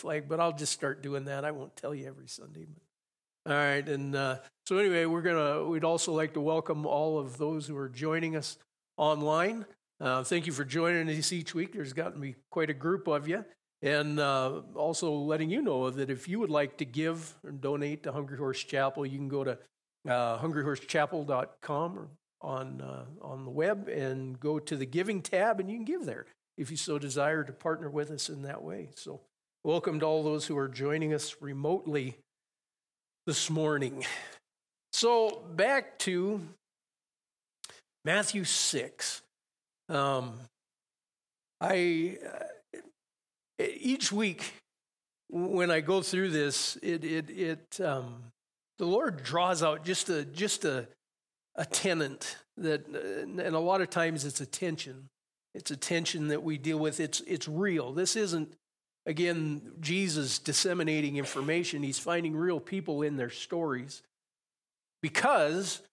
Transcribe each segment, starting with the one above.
flag, but I'll just start doing that. I won't tell you every Sunday. All right, and so anyway, we'd also like to welcome all of those who are joining us online. Thank you for joining us each week. There's gotten to be quite a group of you. And also letting you know that if you would like to give and donate to Hungry Horse Chapel, you can go to hungryhorsechapel.com or on the web and go to the giving tab, and you can give there if you so desire to partner with us in that way. So welcome to all those who are joining us remotely this morning. So back to Matthew 6. Each week when I go through this, the Lord draws out just a tenet that, and a lot of times it's a tension. It's a tension that we deal with. It's real. This isn't, again, Jesus disseminating information. He's finding real people in their stories, because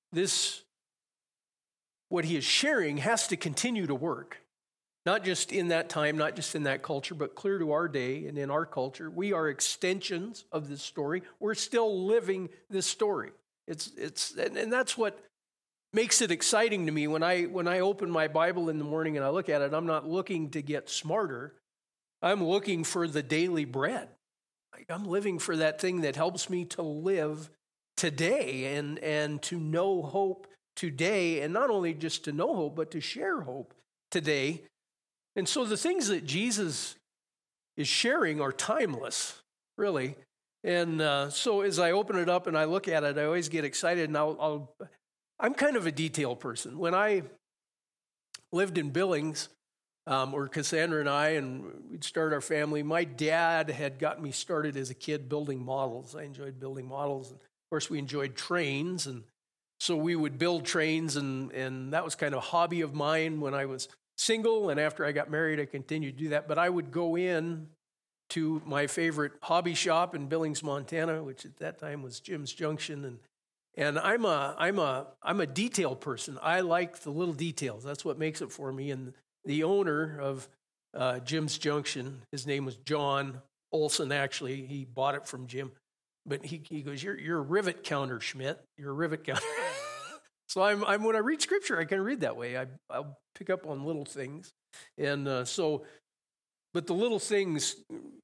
what he is sharing has to continue to work. Not just in that time, not just in that culture, but clear to our day and in our culture. We are extensions of this story. We're still living this story. And that's what makes it exciting to me. When I open my Bible in the morning and I look at it, I'm not looking to get smarter. I'm looking for the daily bread. I'm living for that thing that helps me to live today and to know hope today, and not only just to know hope, but to share hope today. And so the things that Jesus is sharing are timeless, really. And so as I open it up and I look at it, I always get excited. And I'm kind of a detail person. When I lived in Billings, or Cassandra and we'd start our family, my dad had got me started as a kid building models. I enjoyed building models. And of course, we enjoyed trains. And so we would build trains, and that was kind of a hobby of mine when I was single, and after I got married, I continued to do that. But I would go in to my favorite hobby shop in Billings, Montana, which at that time was Jim's Junction, and I'm a detail person. I like the little details. That's what makes it for me. And the owner of Jim's Junction, his name was John Olson. Actually, he bought it from Jim, but he goes, "You're a rivet counter, Schmidt. You're a rivet counter." So I'm when I read Scripture, I can read that way. I'll pick up on little things, and but the little things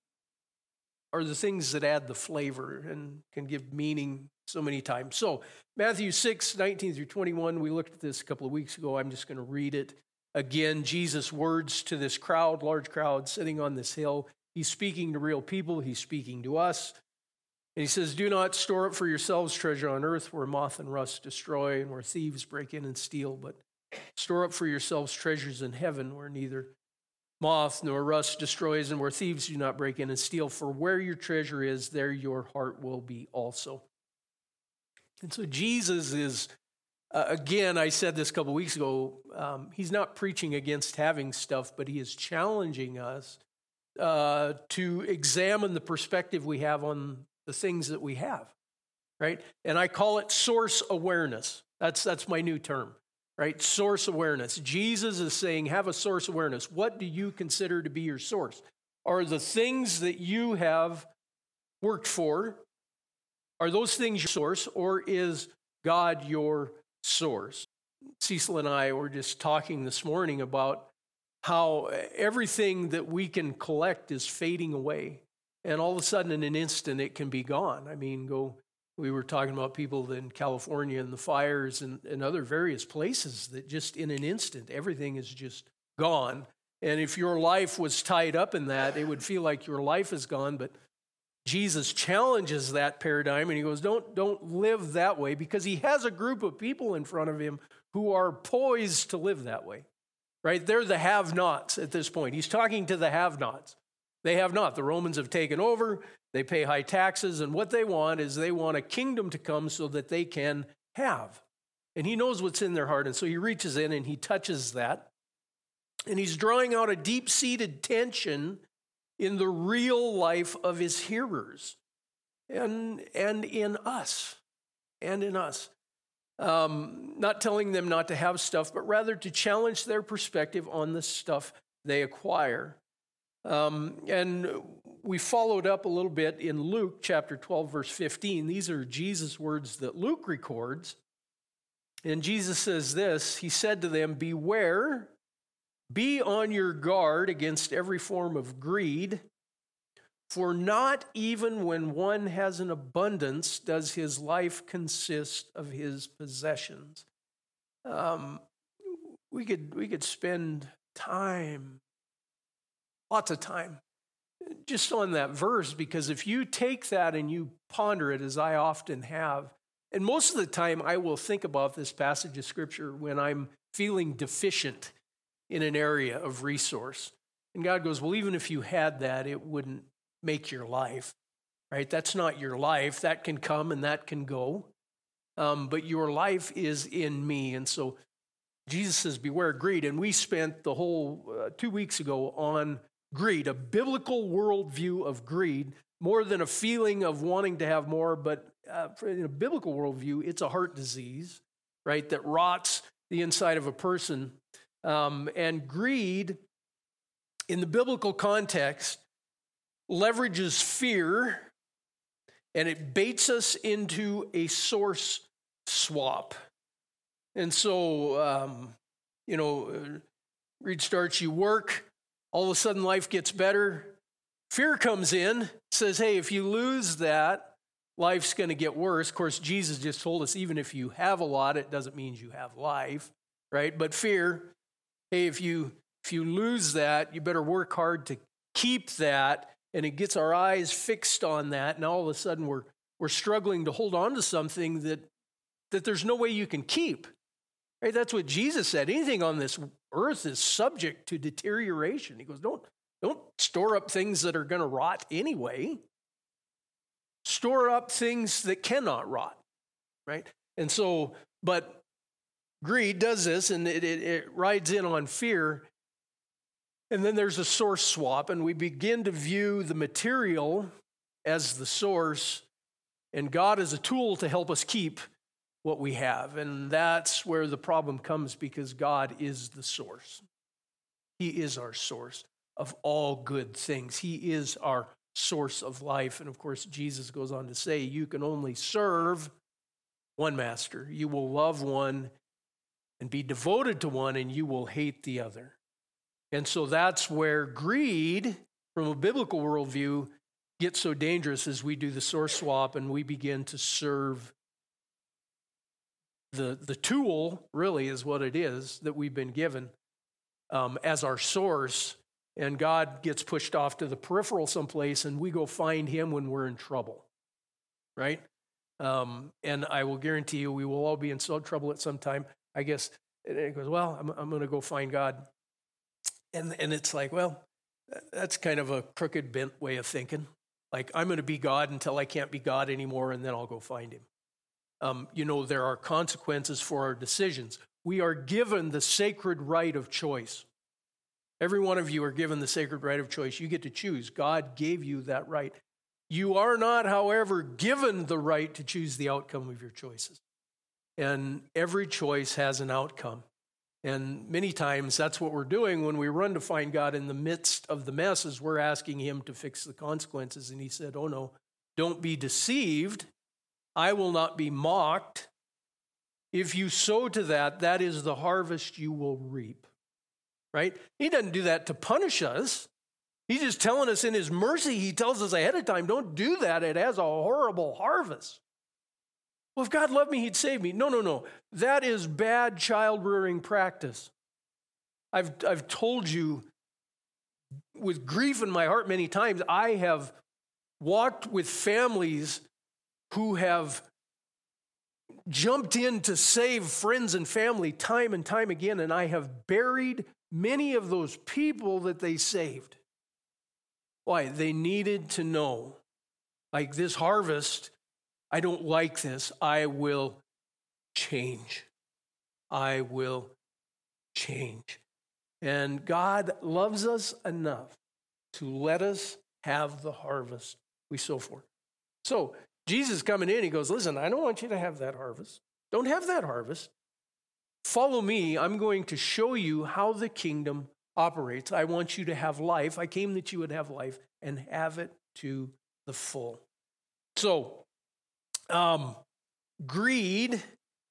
are the things that add the flavor and can give meaning so many times. So Matthew 6:19 through 21, we looked at this a couple of weeks ago. I'm just going to read it again. Jesus' words to this crowd, large crowd, sitting on this hill. He's speaking to real people. He's speaking to us. And he says, "Do not store up for yourselves treasure on earth where moth and rust destroy and where thieves break in and steal, but store up for yourselves treasures in heaven where neither moth nor rust destroys and where thieves do not break in and steal. For where your treasure is, there your heart will be also." And so Jesus is, again, I said this a couple weeks ago, he's not preaching against having stuff, but he is challenging us to examine the perspective we have on the things that we have, right? And I call it source awareness. That's my new term, right? Source awareness. Jesus is saying, have a source awareness. What do you consider to be your source? Are the things that you have worked for, are those things your source, or is God your source? Cecil and I were just talking this morning about how everything that we can collect is fading away. And all of a sudden, in an instant, it can be gone. I mean, we were talking about people in California and the fires and other various places that just in an instant, everything is just gone. And if your life was tied up in that, it would feel like your life is gone. But Jesus challenges that paradigm, and he goes, don't live that way, because he has a group of people in front of him who are poised to live that way, right? They're the have-nots at this point. He's talking to the have-nots. They have not. The Romans have taken over. They pay high taxes, and what they want is they want a kingdom to come so that they can have. And he knows what's in their heart, and so he reaches in and he touches that. And he's drawing out a deep-seated tension in the real life of his hearers and in us. And in us. Not telling them not to have stuff, but rather to challenge their perspective on the stuff they acquire. And we followed up a little bit in Luke chapter 12, verse 15. These are Jesus' words that Luke records. And Jesus says this, he said to them, "Beware, be on your guard against every form of greed, for not even when one has an abundance does his life consist of his possessions." We could spend time, lots of time, just on that verse, because if you take that and you ponder it, as I often have, and most of the time I will think about this passage of Scripture when I'm feeling deficient in an area of resource. And God goes, well, even if you had that, it wouldn't make your life, right? That's not your life. That can come and that can go. But your life is in me. And so Jesus says, beware greed. And we spent the whole 2 weeks ago on greed, a biblical worldview of greed, more than a feeling of wanting to have more, but in a biblical worldview, it's a heart disease, right, that rots the inside of a person. And greed, in the biblical context, leverages fear, and it baits us into a source swap. And so, greed starts, you work, all of a sudden life gets better. Fear comes in, says, hey, if you lose that, life's going to get worse. Of course, Jesus just told us, even if you have a lot, it doesn't mean you have life, right? But fear, hey, if you lose that, you better work hard to keep that. And it gets our eyes fixed on that. And all of a sudden we're struggling to hold on to something that there's no way you can keep. Right? That's what Jesus said. Anything on this earth is subject to deterioration. He goes, don't store up things that are going to rot anyway. Store up things that cannot rot, right? And so, but greed does this, and it rides in on fear. And then there's a source swap, and we begin to view the material as the source, and God as a tool to help us keep what we have. And that's where the problem comes, because God is the source. He is our source of all good things. He is our source of life. And of course, Jesus goes on to say, you can only serve one master. You will love one and be devoted to one, and you will hate the other. And so that's where greed, from a biblical worldview, gets so dangerous as we do the source swap and we begin to serve the tool, really is what it is, that we've been given as our source. And God gets pushed off to the peripheral someplace, and we go find him when we're in trouble, right? And I will guarantee you we will all be in some trouble at some time. I guess it goes, well, I'm going to go find God. And it's like, well, that's kind of a crooked, bent way of thinking. Like, I'm going to be God until I can't be God anymore, and then I'll go find him. There are consequences for our decisions. We are given the sacred right of choice. Every one of you are given the sacred right of choice. You get to choose. God gave you that right. You are not, however, given the right to choose the outcome of your choices. And every choice has an outcome. And many times that's what we're doing when we run to find God in the midst of the messes. We're asking him to fix the consequences. And he said, oh no, don't be deceived. I will not be mocked. If you sow to that, that is the harvest you will reap. Right? He doesn't do that to punish us. He's just telling us in his mercy, he tells us ahead of time, don't do that. It has a horrible harvest. Well, if God loved me, he'd save me. No. That is bad child-rearing practice. I've told you with grief in my heart many times, I have walked with families who have jumped in to save friends and family time and time again, and I have buried many of those people that they saved. Why? They needed to know, like this harvest, I don't like this. I will change. I will change. And God loves us enough to let us have the harvest we sow for. So Jesus coming in, he goes, listen, I don't want you to have that harvest. Don't have that harvest. Follow me. I'm going to show you how the kingdom operates. I want you to have life. I came that you would have life and have it to the full. So, greed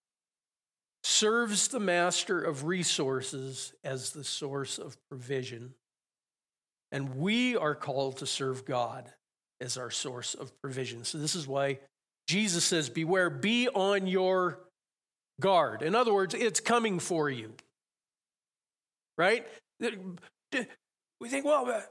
serves the master of resources as the source of provision. And we are called to serve God as our source of provision. So this is why Jesus says, beware, be on your guard. In other words, it's coming for you. Right? We think, well,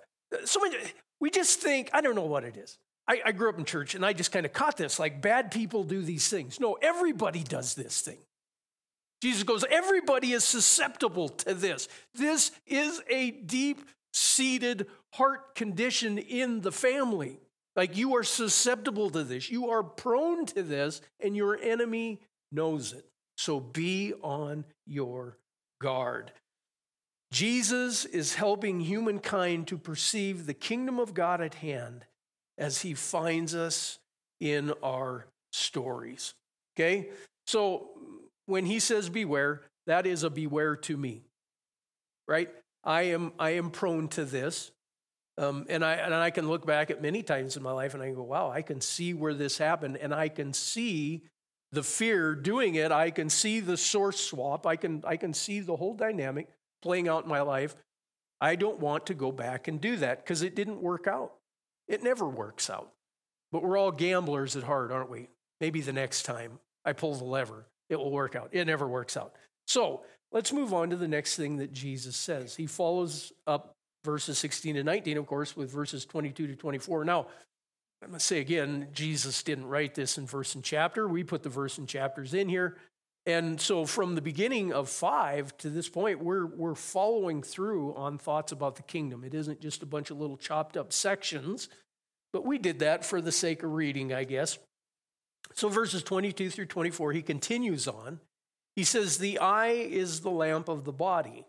we just think, I don't know what it is. I grew up in church and I just kind of caught this, like bad people do these things. No, everybody does this thing. Jesus goes, everybody is susceptible to this. This is a deep-seated heart condition in the family. Like you are susceptible to this. You are prone to this, and your enemy knows it. So be on your guard. Jesus is helping humankind to perceive the kingdom of God at hand as he finds us in our stories. Okay? So when he says beware, that is a beware to me. Right? I am prone to this. And I can look back at many times in my life and I go, wow, I can see where this happened, and I can see the fear doing it. I can see the source swap. I can see the whole dynamic playing out in my life. I don't want to go back and do that because it didn't work out. It never works out. But we're all gamblers at heart, aren't we? Maybe the next time I pull the lever, it will work out. It never works out. So let's move on to the next thing that Jesus says. He follows up verses 16 to 19, of course, with verses 22 to 24. Now, I'm going to say again, Jesus didn't write this in verse and chapter. We put the verse and chapters in here. And so from the beginning of 5 to this point, we're following through on thoughts about the kingdom. It isn't just a bunch of little chopped up sections, but we did that for the sake of reading, I guess. So verses 22 through 24, he continues on. He says, the eye is the lamp of the body.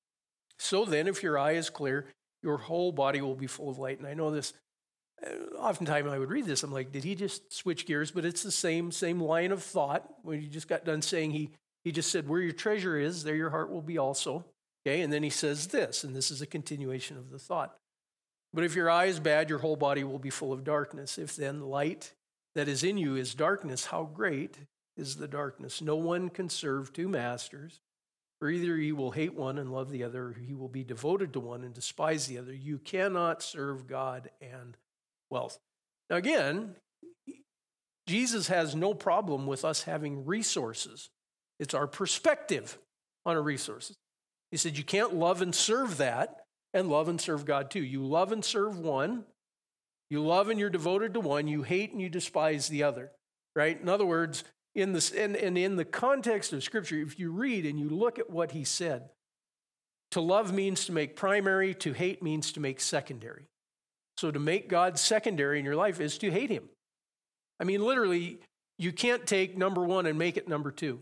So then, if your eye is clear, your whole body will be full of light. And I know this, oftentimes I would read this, I'm like, did he just switch gears? But it's the same line of thought. When he just got done saying, he just said, where your treasure is, there your heart will be also. Okay, and then he says this, and this is a continuation of the thought. But if your eye is bad, your whole body will be full of darkness. If then light that is in you is darkness, how great is the darkness? No one can serve two masters. For either he will hate one and love the other, or he will be devoted to one and despise the other. You cannot serve God and wealth. Now again, Jesus has no problem with us having resources. It's our perspective on our resources. He said you can't love and serve that and love and serve God too. You love and serve one. You love and you're devoted to one. You hate and you despise the other, right? In other words, in this, and in the context of Scripture, if you read and you look at what he said, to love means to make primary, to hate means to make secondary. So to make God secondary in your life is to hate him. I mean, literally, you can't take number one and make it number two.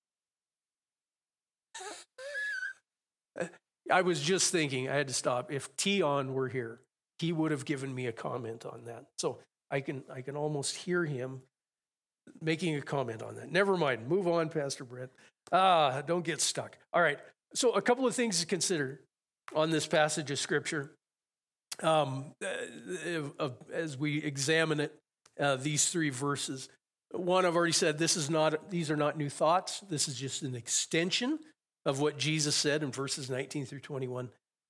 I was just thinking, I had to stop. If Tion were here, he would have given me a comment on that. So I can almost hear him making a comment on that. Never mind. Move on, Pastor Brent. Don't get stuck. All right. So a couple of things to consider on this passage of Scripture as we examine it, these three verses. One, I've already said, these are not new thoughts. This is just an extension of what Jesus said in verses 19 through 21.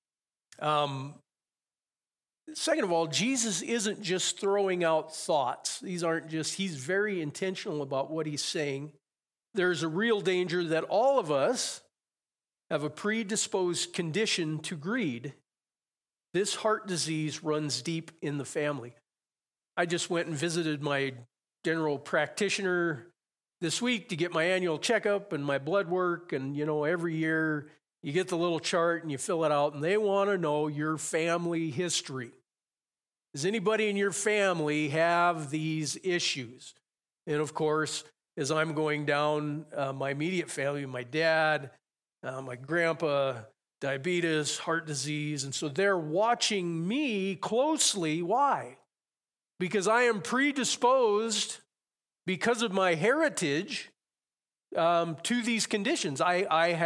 Second of all, Jesus isn't just throwing out thoughts. He's very intentional about what he's saying. There's a real danger that all of us have a predisposed condition to greed. This heart disease runs deep in the family. I just went and visited my general practitioner this week to get my annual checkup and my blood work. And, every year you get the little chart and you fill it out, and they want to know your family history. Does anybody in your family have these issues? And of course, as I'm going down my immediate family, my dad, my grandpa, diabetes, heart disease. And so they're watching me closely. Why? Because I am predisposed, because of my heritage, to these conditions.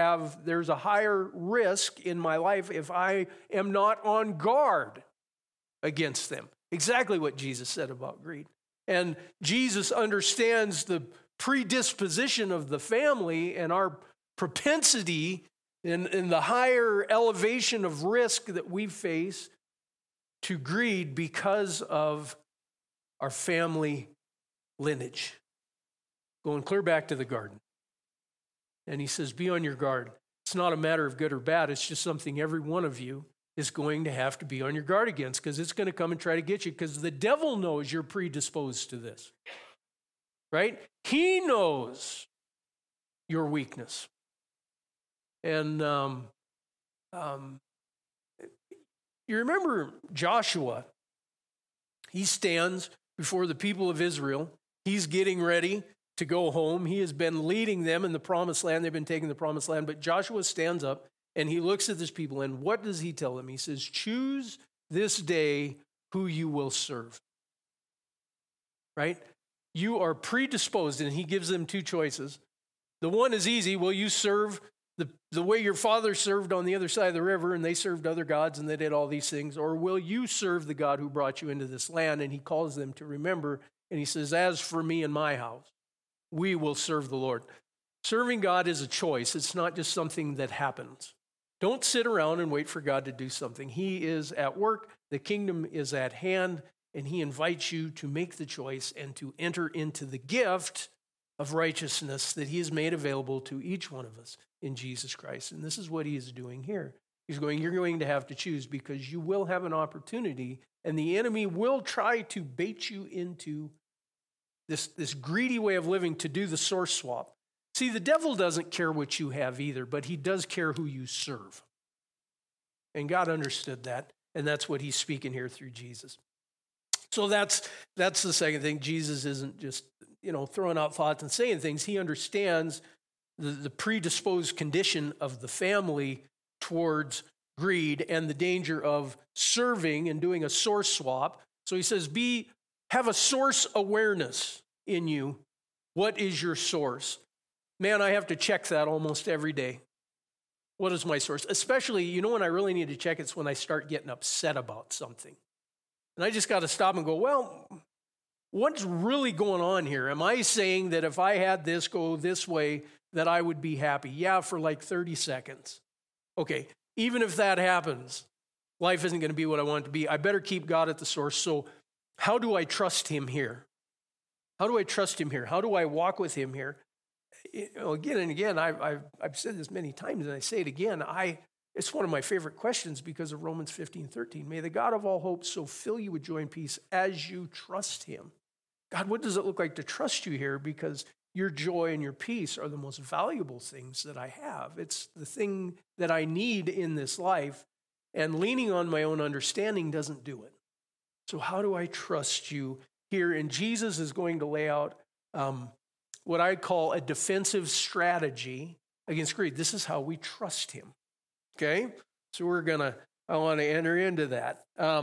There's a higher risk in my life if I am not on guard. against them. Exactly what Jesus said about greed. And Jesus understands the predisposition of the family and our propensity in the higher elevation of risk that we face to greed because of our family lineage. Going clear back to the garden. And he says, be on your guard. It's not a matter of good or bad. It's just something every one of you is going to have to be on your guard against, because it's going to come and try to get you, because the devil knows you're predisposed to this, right? He knows your weakness. And you remember Joshua. He stands before the people of Israel. He's getting ready to go home. He has been leading them in the promised land. They've been taking the promised land. But Joshua stands up and he looks at this people. And what does he tell them? He says, choose this day who you will serve. Right? You are predisposed. And he gives them two choices. The one is easy. Will you serve the way your father served on the other side of the river, and they served other gods and they did all these things? Or will you serve the God who brought you into this land? And he calls them to remember. And he says, as for me and my house, we will serve the Lord. Serving God is a choice. It's not just something that happens. Don't sit around and wait for God to do something. He is at work. The kingdom is at hand. And he invites you to make the choice and to enter into the gift of righteousness that he has made available to each one of us in Jesus Christ. And this is what he is doing here. He's going, you're going to have to choose, because you will have an opportunity, and the enemy will try to bait you into this greedy way of living, to do the source swap. See, the devil doesn't care what you have either, but he does care who you serve. And God understood that, and that's what he's speaking here through Jesus. So that's the second thing. Jesus isn't just, throwing out thoughts and saying things. He understands the predisposed condition of the family towards greed and the danger of serving and doing a source swap. So he says, have a source awareness in you. What is your source? Man, I have to check that almost every day. What is my source? Especially, when I really need to check, it's when I start getting upset about something. And I just got to stop and go, well, what's really going on here? Am I saying that if I had this go this way, that I would be happy? Yeah, for like 30 seconds. Okay, even if that happens, life isn't going to be what I want it to be. I better keep God at the source. So how do I trust him here? How do I trust him here? How do I walk with him here? Again and again, I've said this many times, and I say it again. It's one of my favorite questions because of Romans 15:13. May the God of all hope so fill you with joy and peace as you trust him. God, what does it look like to trust you here? Because your joy and your peace are the most valuable things that I have. It's the thing that I need in this life, and leaning on my own understanding doesn't do it. So how do I trust you here? And Jesus is going to lay out what I call a defensive strategy against greed. This is how we trust him. Okay? So I want to enter into that.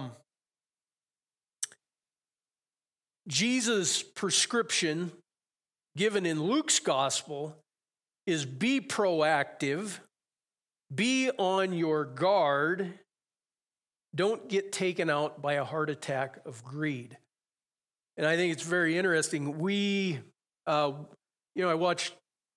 Jesus' prescription given in Luke's gospel is be proactive, be on your guard, don't get taken out by a heart attack of greed. And I think it's very interesting. I watched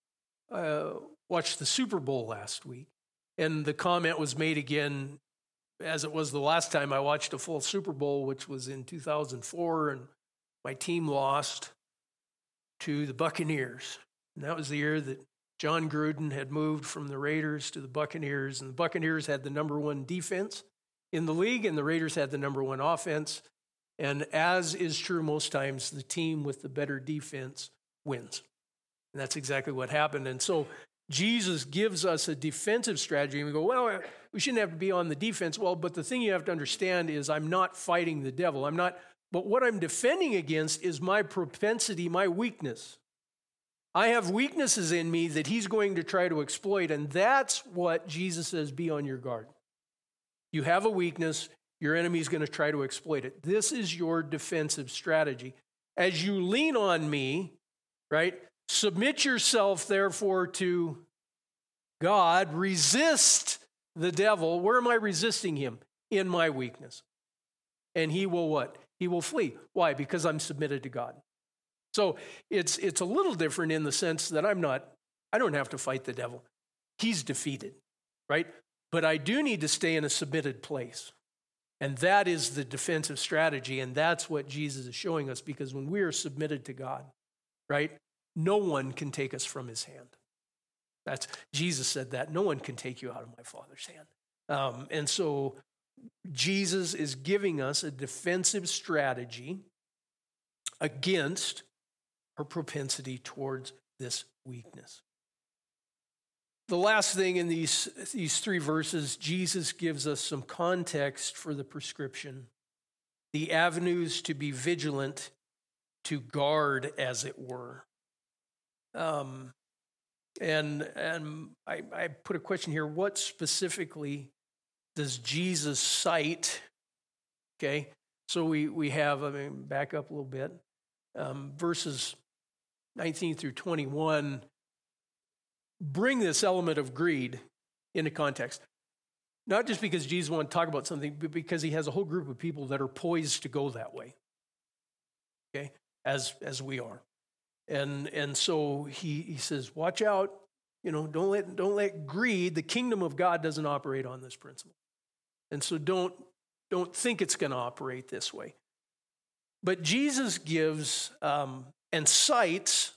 the Super Bowl last week, and the comment was made again, as it was the last time I watched a full Super Bowl, which was in 2004, and my team lost to the Buccaneers. And that was the year that John Gruden had moved from the Raiders to the Buccaneers, and the Buccaneers had the number one defense in the league, and the Raiders had the number one offense. And as is true most times, the team with the better defense wins. And that's exactly what happened. And so Jesus gives us a defensive strategy, and we go, well, we shouldn't have to be on the defense. Well, but the thing you have to understand is I'm not fighting the devil. But what I'm defending against is my propensity, my weakness. I have weaknesses in me that he's going to try to exploit, and that's what Jesus says, be on your guard. You have a weakness, your enemy is going to try to exploit it. This is your defensive strategy. As you lean on me, right, submit yourself, therefore, to God. Resist the devil. Where am I resisting him? In my weakness. and he will what? He will flee. Why? Because I'm submitted to God. So it's a little different in the sense that I don't have to fight the devil. He's defeated, right? But I do need to stay in a submitted place. And that is the defensive strategy, and that's what Jesus is showing us, because when we are submitted to God, right, no one can take us from his hand. Jesus said that. No one can take you out of my Father's hand. And so Jesus is giving us a defensive strategy against our propensity towards this weakness. The last thing in these three verses, Jesus gives us some context for the prescription, the avenues to be vigilant, to guard, as it were. And I put a question here: what specifically does Jesus cite? Okay, so we have, back up a little bit, verses 19 through 21. Bring this element of greed into context. Not just because Jesus wanted to talk about something, but because he has a whole group of people that are poised to go that way, okay, as we are. And so he says, watch out, don't let greed, the kingdom of God doesn't operate on this principle. And so don't think it's going to operate this way. But Jesus gives and cites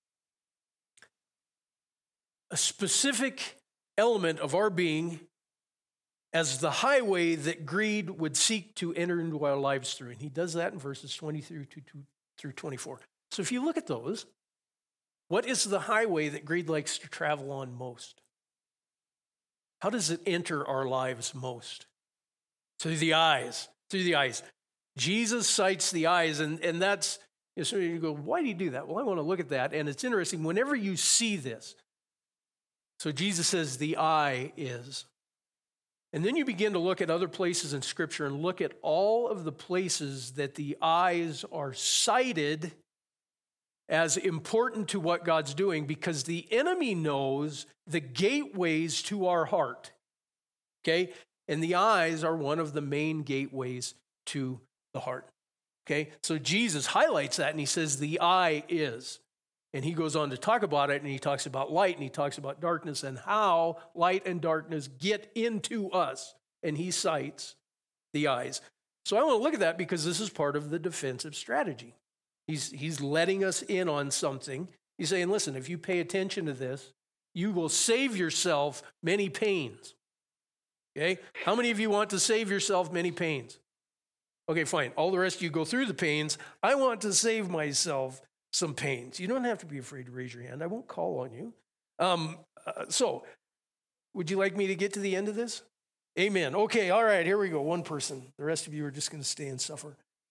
a specific element of our being as the highway that greed would seek to enter into our lives through. And he does that in verses 20 through 24. So if you look at those, what is the highway that greed likes to travel on most? How does it enter our lives most? Through the eyes. Jesus cites the eyes, and that's, so you go, why do you do that? Well, I want to look at that, and it's interesting. Whenever you see this, so Jesus says the eye is. And then you begin to look at other places in Scripture and look at all of the places that the eyes are cited as important to what God's doing, because the enemy knows the gateways to our heart, okay? And the eyes are one of the main gateways to the heart, okay? So Jesus highlights that, and he says the eye is. And he goes on to talk about it, and he talks about light, and he talks about darkness, and how light and darkness get into us. And he cites the eyes. So I want to look at that because this is part of the defensive strategy. He's letting us in on something. He's saying, listen, if you pay attention to this, you will save yourself many pains. Okay? How many of you want to save yourself many pains? Okay, fine. All the rest of you go through the pains. I want to save myself some pains. You don't have to be afraid to raise your hand. I won't call on you. So, would you like me to get to the end of this? Amen. Okay, all right, here we go. One person. The rest of you are just going to stay and suffer.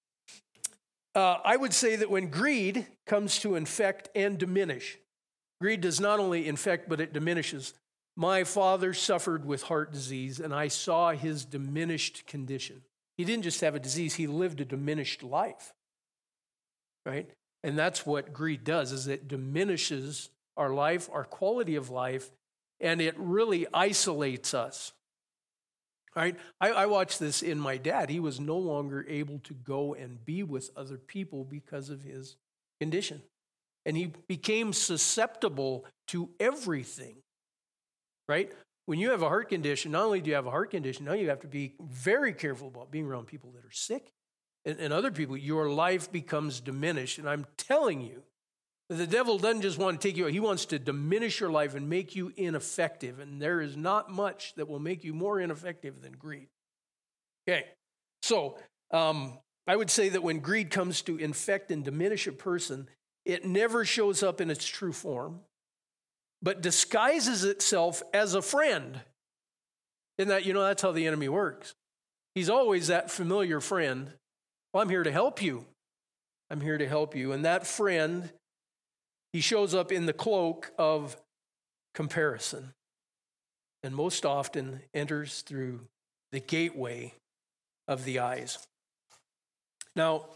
I would say that when greed comes to infect and diminish, greed does not only infect, but it diminishes. My father suffered with heart disease, and I saw his diminished condition. He didn't just have a disease, he lived a diminished life, right? And that's what greed does, is it diminishes our life, our quality of life, and it really isolates us. Right? I watched this in my dad. He was no longer able to go and be with other people because of his condition. And he became susceptible to everything. Right? When you have a heart condition, not only do you have a heart condition, now you have to be very careful about being around people that are sick and other people. Your life becomes diminished. And I'm telling you, the devil doesn't just want to take you out. He wants to diminish your life and make you ineffective. And there is not much that will make you more ineffective than greed. Okay, so I would say that when greed comes to infect and diminish a person, it never shows up in its true form, but disguises itself as a friend. And that, that's how the enemy works. He's always that familiar friend. Well, I'm here to help you. I'm here to help you. And that friend, he shows up in the cloak of comparison, and most often enters through the gateway of the eyes. Now,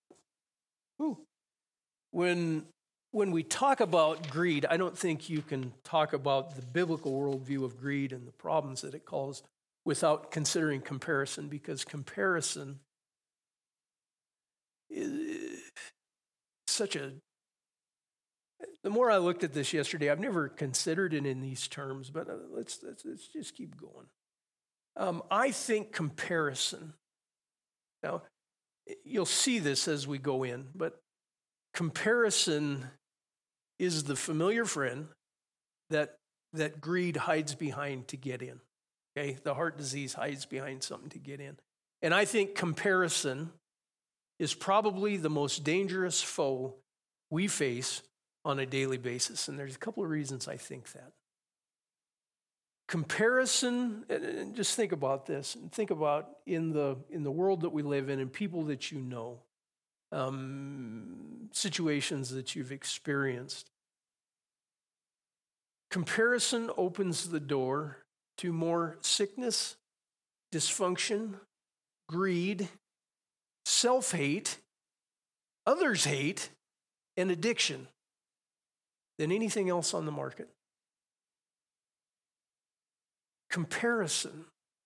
when we talk about greed, I don't think you can talk about the biblical worldview of greed and the problems that it caused without considering comparison, because comparison such a... The more I looked at this yesterday, I've never considered it in these terms, but let's just keep going. I think comparison. Now, you'll see this as we go in, but comparison is the familiar friend that greed hides behind to get in. Okay, the heart disease hides behind something to get in. And I think comparison is probably the most dangerous foe we face on a daily basis. And there's a couple of reasons I think that. Comparison, and just think about this, and think about in the world that we live in and people that you know, situations that you've experienced. Comparison opens the door to more sickness, dysfunction, greed, self-hate, others' hate, and addiction than anything else on the market. Comparison.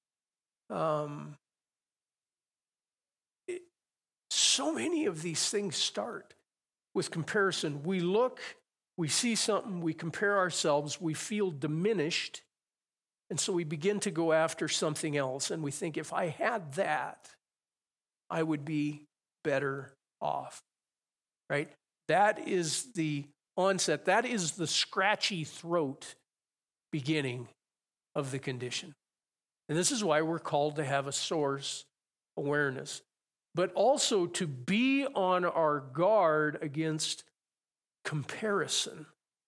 So many of these things start with comparison. We look, we see something, we compare ourselves, we feel diminished, and so we begin to go after something else, and we think, if I had that, I would be better off, right? That is the onset. That is the scratchy throat beginning of the condition. And this is why we're called to have a source awareness, but also to be on our guard against comparison.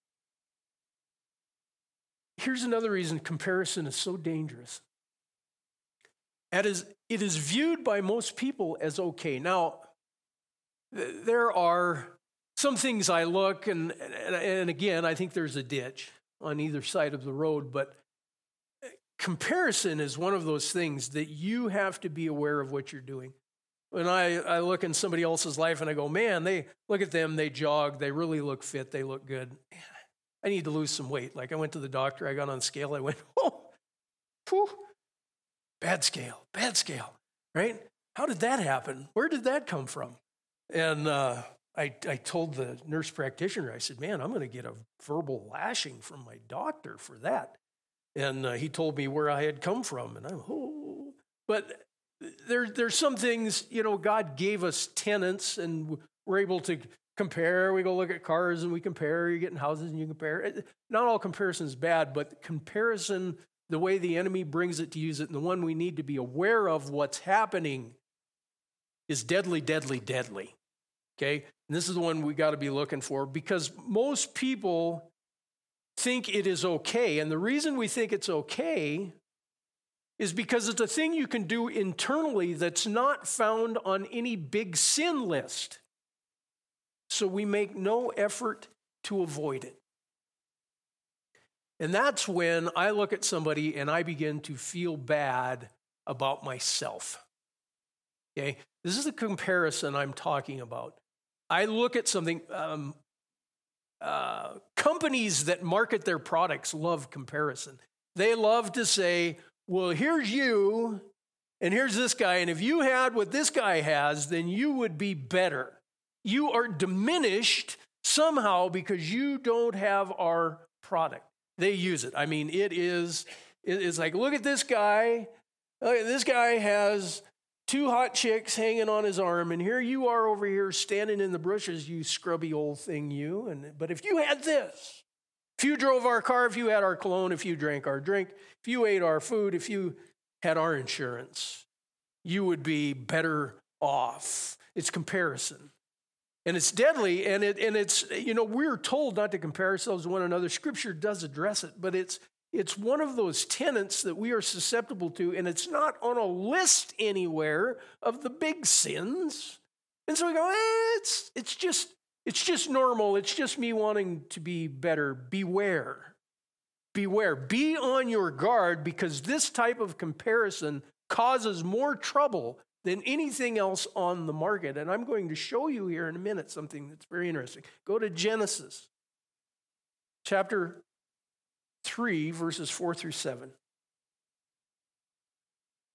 Here's another reason comparison is so dangerous. It is viewed by most people as okay. Now, there are some things I look, and again, I think there's a ditch on either side of the road, but comparison is one of those things that you have to be aware of what you're doing. When I look in somebody else's life and I go, man, they look at them, they jog, they really look fit, they look good. I need to lose some weight. Like I went to the doctor, I got on the scale, I went, oh, whew, bad scale, right? How did that happen? Where did that come from? And I told the nurse practitioner, I said, man, I'm going to get a verbal lashing from my doctor for that. And he told me where I had come from, and I'm, oh. But there's some things, God gave us tenets, and we're able to compare. We go look at cars, and we compare. You're getting houses, and you compare. Not all comparison is bad, but comparison, the way the enemy brings it to use it, and the one we need to be aware of what's happening is deadly, deadly, deadly. Okay? And this is the one we got to be looking for, because most people think it is okay. And the reason we think it's okay is because it's a thing you can do internally that's not found on any big sin list. So we make no effort to avoid it. And that's when I look at somebody and I begin to feel bad about myself. Okay? This is the comparison I'm talking about. I look at something, companies that market their products love comparison. They love to say, well, here's you, and here's this guy, and if you had what this guy has, then you would be better. You are diminished somehow because you don't have our product. They use it. I mean, it's like, look at this guy. This guy has 2 hot chicks hanging on his arm, and here you are over here standing in the bushes, you scrubby old thing, you. But if you had this, if you drove our car, if you had our cologne, if you drank our drink, if you ate our food, if you had our insurance, you would be better off. It's comparison. And it's deadly, and it's, we're told not to compare ourselves to one another. Scripture does address it, but it's one of those tenets that we are susceptible to, and it's not on a list anywhere of the big sins. And so we go, it's just normal. It's just me wanting to be better. Beware. Be on your guard, because this type of comparison causes more trouble than anything else on the market. And I'm going to show you here in a minute something that's very interesting. Go to Genesis chapter 3, verses 4 through 7.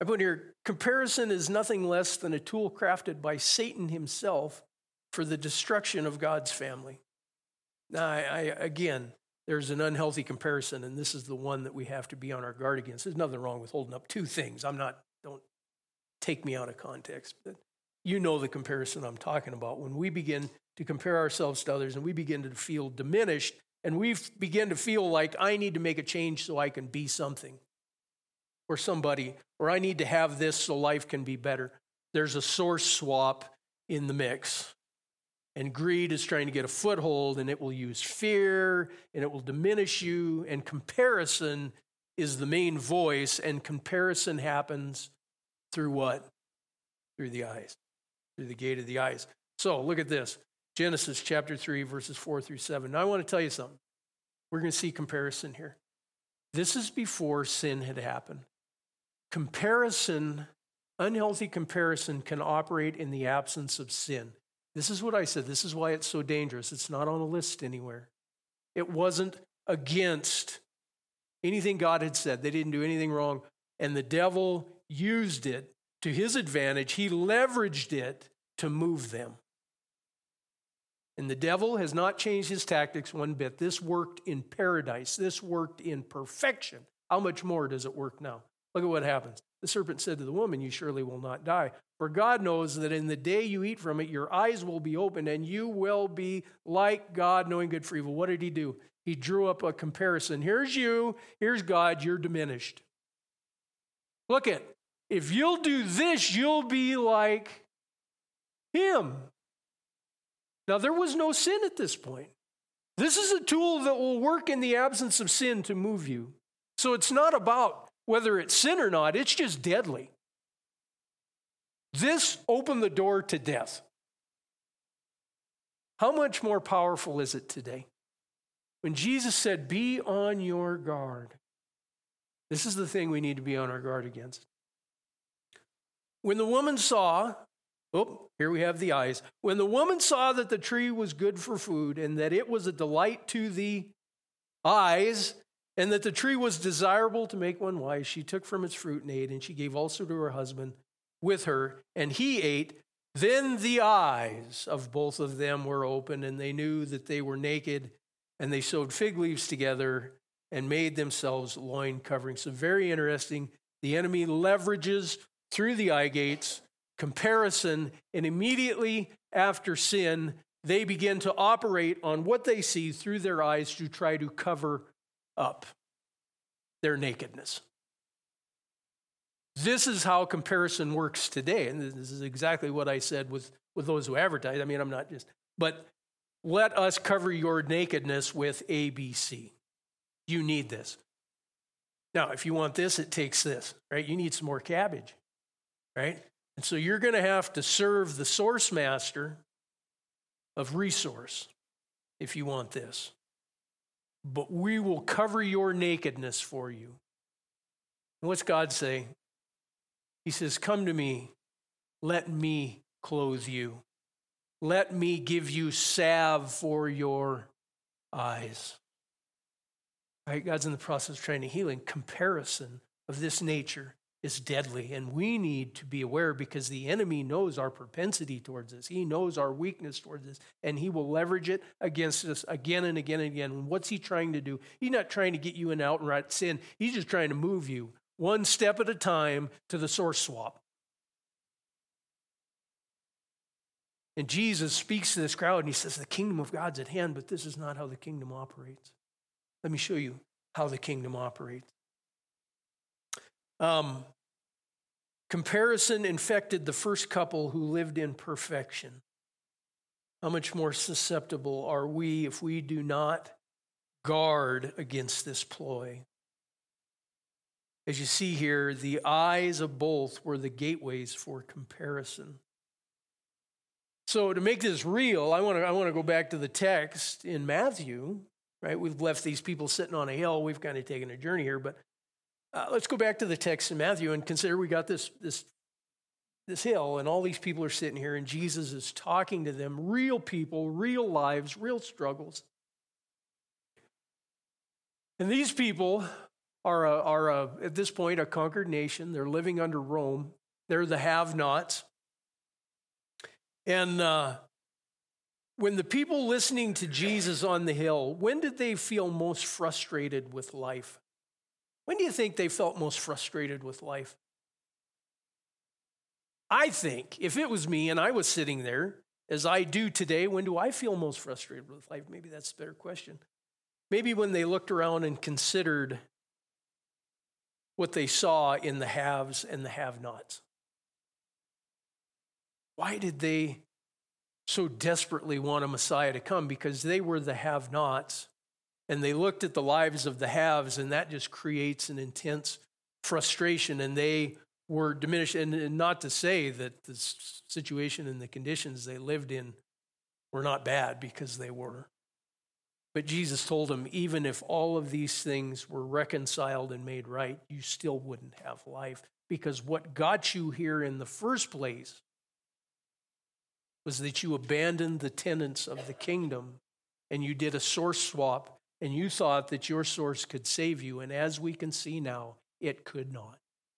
I put here, comparison is nothing less than a tool crafted by Satan himself for the destruction of God's family. Now, again, there's an unhealthy comparison, and this is the one that we have to be on our guard against. There's nothing wrong with holding up two things. Don't take me out of context, but you know the comparison I'm talking about. When we begin to compare ourselves to others and we begin to feel diminished and we begin to feel like I need to make a change so I can be something or somebody, or I need to have this so life can be better. There's a source swap in the mix. And greed is trying to get a foothold, and it will use fear, and it will diminish you. And comparison is the main voice, and comparison happens through what? Through the eyes, through the gate of the eyes. So look at this. Genesis chapter 3, verses 4 through 7. Now I want to tell you something. We're going to see comparison here. This is before sin had happened. Comparison, unhealthy comparison, can operate in the absence of sin. This is what I said. This is why it's so dangerous. It's not on a list anywhere. It wasn't against anything God had said. They didn't do anything wrong. And the devil used it to his advantage. He leveraged it to move them. And the devil has not changed his tactics one bit. This worked in paradise. This worked in perfection. How much more does it work now? Look at what happens. The serpent said to the woman, "You surely will not die. For God knows that in the day you eat from it, your eyes will be opened and you will be like God, knowing good for evil." What did he do? He drew up a comparison. Here's you, here's God, you're diminished. Look at, if you'll do this, you'll be like him. Now, there was no sin at this point. This is a tool that will work in the absence of sin to move you. So it's not about whether it's sin or not, it's just deadly. This opened the door to death. How much more powerful is it today? When Jesus said, "Be on your guard," this is the thing we need to be on our guard against. When the woman saw, here we have the eyes. When the woman saw that the tree was good for food and that it was a delight to the eyes and that the tree was desirable to make one wise, she took from its fruit and ate, and she gave also to her husband with her, and he ate. Then the eyes of both of them were opened, and they knew that they were naked, and they sewed fig leaves together and made themselves loin coverings. So very interesting. The enemy leverages through the eye gates comparison, and immediately after sin, they begin to operate on what they see through their eyes to try to cover up their nakedness. This is how comparison works today. And this is exactly what I said with those who advertise. I mean, I'm not just, but let us cover your nakedness with ABC. You need this. Now, if you want this, it takes this, right? You need some more cabbage, right? And so you're going to have to serve the source master of resource if you want this. But we will cover your nakedness for you. And what's God say? He says, "Come to me, let me clothe you. Let me give you salve for your eyes." All right, God's in the process of trying to heal. Comparison of this nature is deadly, and we need to be aware because the enemy knows our propensity towards this. He knows our weakness towards this, and he will leverage it against us again and again and again. And what's he trying to do? He's not trying to get you in outright sin. He's just trying to move you one step at a time to the source swap. And Jesus speaks to this crowd, and he says, the kingdom of God's at hand, but this is not how the kingdom operates. Let me show you how the kingdom operates. Comparison infected the first couple who lived in perfection. How much more susceptible are we if we do not guard against this ploy? As you see here, the eyes of both were the gateways for comparison. So to make this real, I want to go back to the text in Matthew, right? We've left these people sitting on a hill. We've kind of taken a journey here, but let's go back to the text in Matthew and consider we got this hill, and all these people are sitting here, and Jesus is talking to them, real people, real lives, real struggles. And these people at this point, a conquered nation. They're living under Rome. They're the have-nots. And when the people listening to Jesus on the hill, when did they feel most frustrated with life? When do you think they felt most frustrated with life? I think if it was me and I was sitting there, as I do today, when do I feel most frustrated with life? Maybe that's a better question. Maybe when they looked around and considered what they saw in the haves and the have-nots. Why did they so desperately want a Messiah to come? Because they were the have-nots, and they looked at the lives of the haves, and that just creates an intense frustration, and they were diminished. And not to say that the situation and the conditions they lived in were not bad, because they were. But Jesus told them, even if all of these things were reconciled and made right, you still wouldn't have life. Because what got you here in the first place was that you abandoned the tenets of the kingdom and you did a source swap, and you thought that your source could save you. And as we can see now, it could not.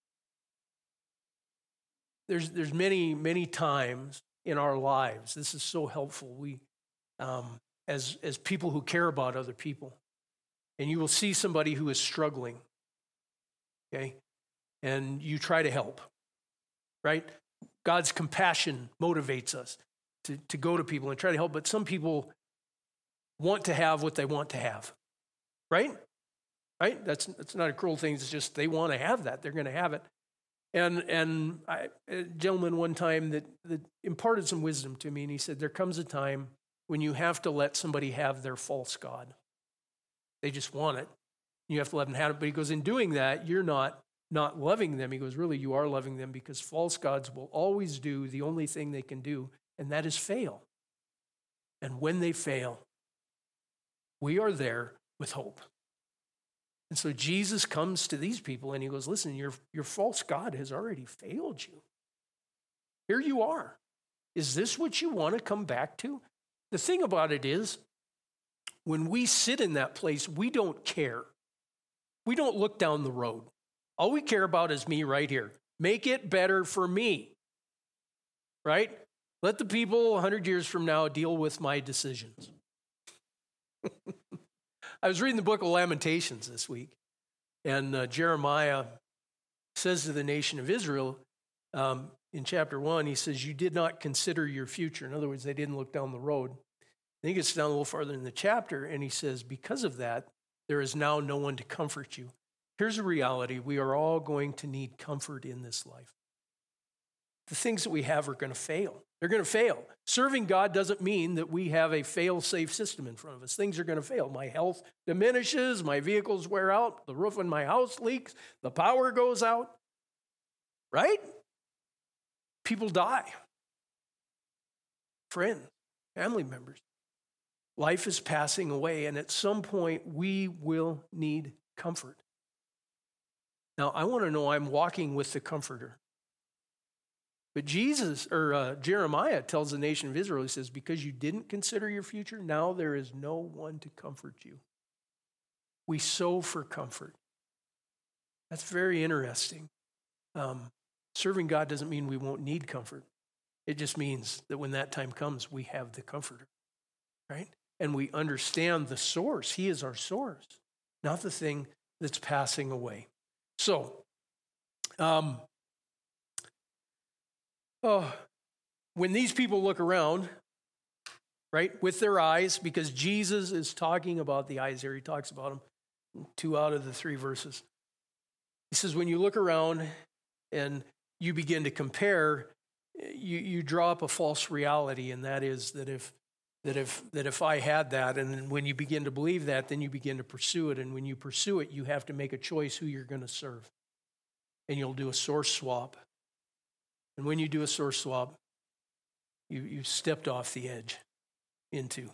There's many, many times in our lives, this is so helpful. We, as people who care about other people, and you will see somebody who is struggling, okay, and you try to help, right? God's compassion motivates us to go to people and try to help, but some people want to have what they want to have, right? Right? That's not a cruel thing. It's just they want to have that. They're going to have it. And a gentleman one time that imparted some wisdom to me, and he said, there comes a time when you have to let somebody have their false god. They just want it. You have to let them have it. But he goes, in doing that, you're not loving them. He goes, really, you are loving them, because false gods will always do the only thing they can do, and that is fail. And when they fail, we are there with hope. And so Jesus comes to these people and he goes, listen, your false god has already failed you. Here you are. Is this what you want to come back to? The thing about it is, when we sit in that place, we don't care. We don't look down the road. All we care about is me right here. Make it better for me, right? Let the people 100 years from now deal with my decisions. I was reading the book of Lamentations this week, and Jeremiah says to the nation of Israel, in chapter 1, he says, you did not consider your future. In other words, they didn't look down the road. Then he gets down a little farther in the chapter, and he says, because of that, there is now no one to comfort you. Here's a reality. We are all going to need comfort in this life. The things that we have are going to fail. They're going to fail. Serving God doesn't mean that we have a fail-safe system in front of us. Things are going to fail. My health diminishes, my vehicles wear out, the roof on my house leaks, the power goes out, right? People die. Friends, family members. Life is passing away, and at some point we will need comfort. Now, I want to know I'm walking with the Comforter. But Jeremiah tells the nation of Israel, he says, because you didn't consider your future, now there is no one to comfort you. We sow for comfort. That's very interesting. Serving God doesn't mean we won't need comfort. It just means that when that time comes, we have the Comforter, right? And we understand the source. He is our source, not the thing that's passing away. So, when these people look around, right, with their eyes, because Jesus is talking about the eyes here. He talks about them 2 out of the 3 verses. He says, when you look around and you begin to compare, you draw up a false reality, and that is that if I had that, and when you begin to believe that, then you begin to pursue it. And when you pursue it, you have to make a choice who you're going to serve. And you'll do a source swap. And when you do a source swap, you stepped off the edge into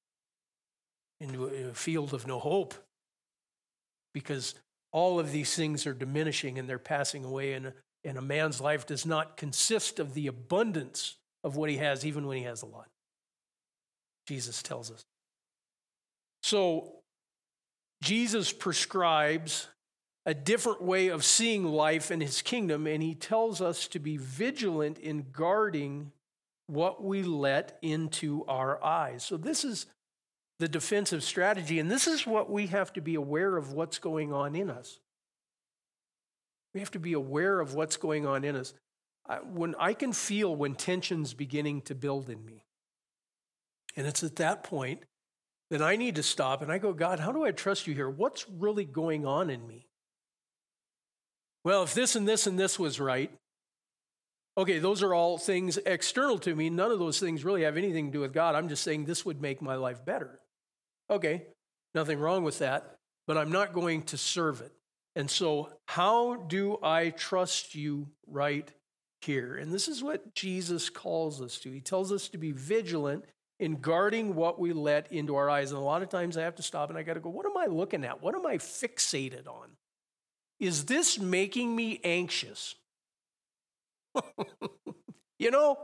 a field of no hope, because all of these things are diminishing and they're passing away, and a man's life does not consist of the abundance of what he has, even when he has a lot. Jesus tells us. So Jesus prescribes a different way of seeing life and his kingdom, and he tells us to be vigilant in guarding what we let into our eyes. So this is the defensive strategy, and this is what we have to be aware of what's going on in us. We have to be aware of what's going on in us. When I can feel when tension's beginning to build in me, and it's at that point that I need to stop and I go, God, how do I trust you here? What's really going on in me? Well, if this and this and this was right, okay, those are all things external to me. None of those things really have anything to do with God. I'm just saying this would make my life better. Okay, nothing wrong with that, but I'm not going to serve it. And so how do I trust you right here? And this is what Jesus calls us to. He tells us to be vigilant in guarding what we let into our eyes. And a lot of times I have to stop and I got to go, what am I looking at? What am I fixated on? Is this making me anxious? You know,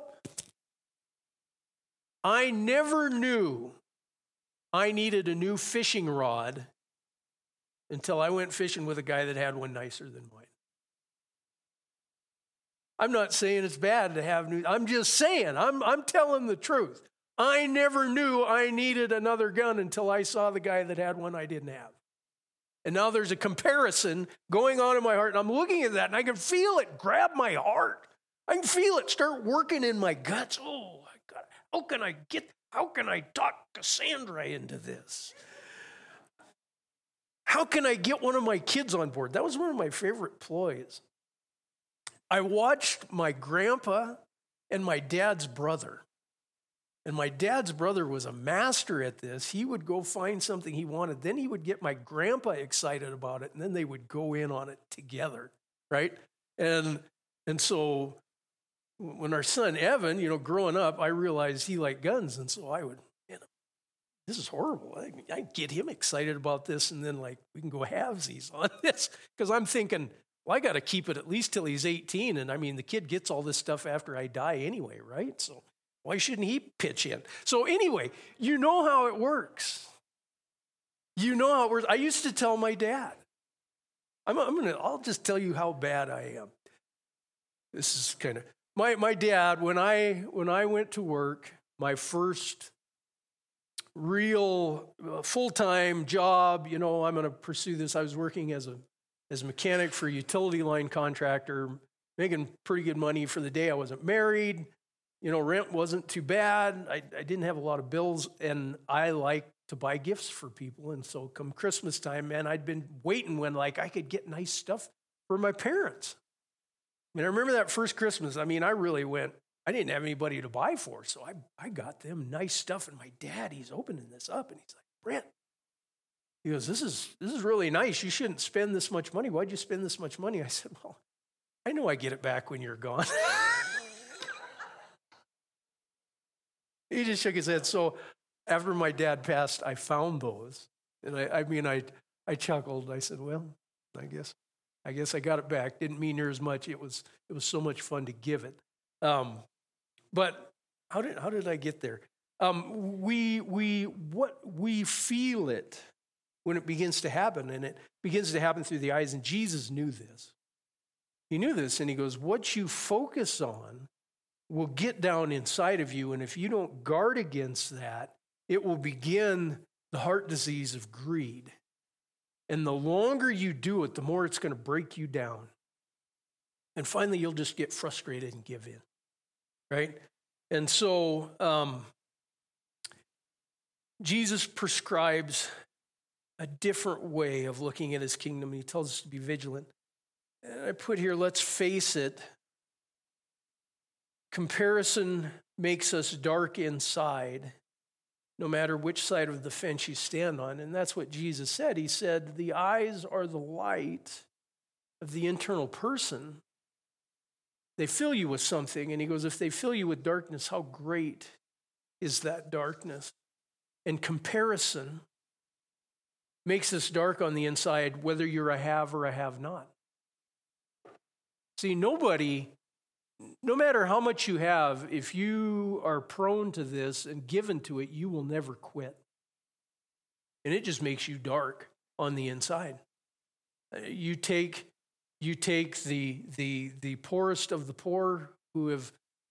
I never knew I needed a new fishing rod until I went fishing with a guy that had one nicer than mine. I'm not saying it's bad to have new, I'm just saying, I'm telling the truth. I never knew I needed another gun until I saw the guy that had one I didn't have. And now there's a comparison going on in my heart, and I'm looking at that, and I can feel it grab my heart. I can feel it start working in my guts. Oh, how can I talk Cassandra into this? How can I get one of my kids on board? That was one of my favorite ploys. I watched my grandpa and my dad's brother. And my dad's brother was a master at this. He would go find something he wanted. Then he would get my grandpa excited about it, and then they would go in on it together, right? And so when our son Evan, growing up, I realized he liked guns, and so I would, this is horrible. I get him excited about this, and then we can go halvesies on this, because I'm thinking, well, I got to keep it at least till he's 18, and the kid gets all this stuff after I die anyway, right? So why shouldn't he pitch in? So anyway, you know how it works. You know how it works. I used to tell my dad, I'll just tell you how bad I am. This is kind of, my dad, when I went to work, my first real full-time job, I'm going to pursue this. I was working as a mechanic for a utility line contractor, making pretty good money for the day. I wasn't married. Rent wasn't too bad. I didn't have a lot of bills, and I like to buy gifts for people. And so come Christmas time, man, I'd been waiting when I could get nice stuff for my parents. I remember that first Christmas. I really went, I didn't have anybody to buy for, so I got them nice stuff. And my dad, he's opening this up, and he's like, Brent, he goes, this is really nice. You shouldn't spend this much money. Why'd you spend this much money? I said, well, I know I get it back when you're gone. He just shook his head. So after my dad passed, I found those. And I chuckled. I said, well, I guess I got it back. Didn't mean near as much. It was so much fun to give it. But how did I get there? We feel it when it begins to happen, and it begins to happen through the eyes. And Jesus knew this. He knew this, and he goes, what you focus on will get down inside of you, and if you don't guard against that, it will begin the heart disease of greed. And the longer you do it, the more it's going to break you down. And finally, you'll just get frustrated and give in, right? And so Jesus prescribes a different way of looking at his kingdom. He tells us to be vigilant. And I put here, let's face it, comparison makes us dark inside, no matter which side of the fence you stand on. And that's what Jesus said. He said, the eyes are the light of the internal person. They fill you with something. And he goes, if they fill you with darkness, how great is that darkness? And comparison makes us dark on the inside, whether you're a have or a have not. See, nobody, no matter how much you have, if you are prone to this and given to it, you will never quit. And it just makes you dark on the inside. You take the poorest of the poor who have